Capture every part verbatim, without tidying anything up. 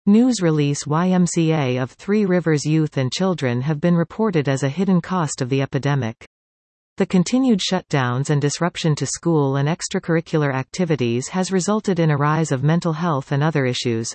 News release Y M C A of Three Rivers youth and children have been reported as a hidden cost of the epidemic. The continued shutdowns and disruption to school and extracurricular activities has resulted in a rise of mental health and other issues.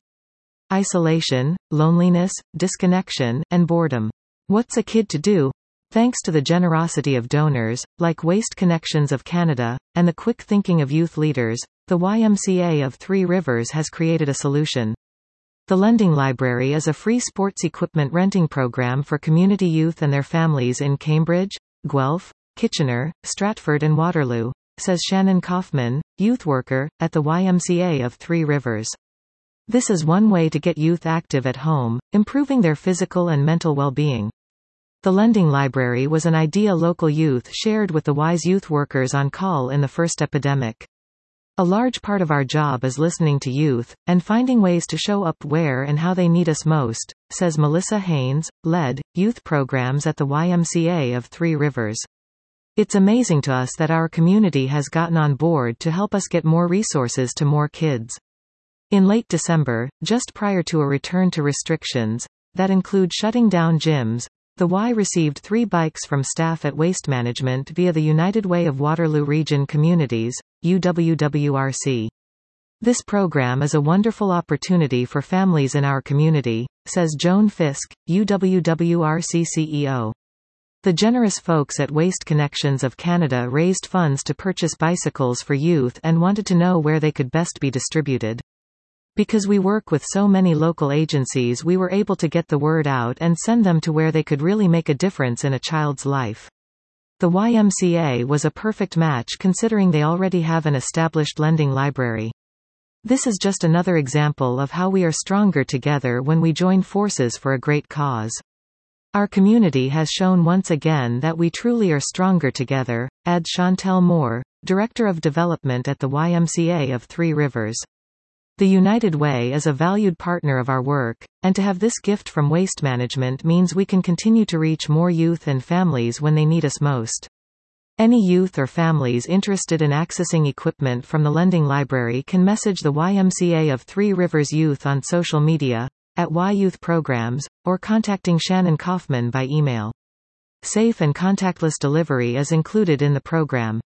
Isolation, loneliness, disconnection, and boredom. What's a kid to do? Thanks to the generosity of donors, like Waste Connections of Canada, and the quick thinking of youth leaders, the Y M C A of Three Rivers has created a solution. The Lending Library is a free sports equipment renting program for community youth and their families in Cambridge, Guelph, Kitchener, Stratford and Waterloo, says Shannon Kaufman, youth worker, at the Y M C A of Three Rivers. This is one way to get youth active at home, improving their physical and mental well-being. The Lending Library was an idea local youth shared with the Y's youth workers on call in the first epidemic. A large part of our job is listening to youth, and finding ways to show up where and how they need us most, says Melissa Haynes, led youth programs at the Y M C A of Three Rivers. It's amazing to us that our community has gotten on board to help us get more resources to more kids. In late December, just prior to a return to restrictions, that include shutting down gyms, the Y received three bikes from staff at Waste Management via the United Way of Waterloo Region Communities, U W W R C. This program is a wonderful opportunity for families in our community, says Joan Fisk, U W W R C C E O. The generous folks at Waste Connections of Canada raised funds to purchase bicycles for youth and wanted to know where they could best be distributed. Because we work with so many local agencies, we were able to get the word out and send them to where they could really make a difference in a child's life. The Y M C A was a perfect match considering they already have an established lending library. This is just another example of how we are stronger together when we join forces for a great cause. Our community has shown once again that we truly are stronger together, adds Chantel Moore, Director of Development at the Y M C A of Three Rivers. The United Way is a valued partner of our work, and to have this gift from Waste Management means we can continue to reach more youth and families when they need us most. Any youth or families interested in accessing equipment from the Lending Library can message the Y M C A of Three Rivers Youth on social media, at Y Youth Programs, or contacting Shannon Kaufman by email. Safe and contactless delivery is included in the program.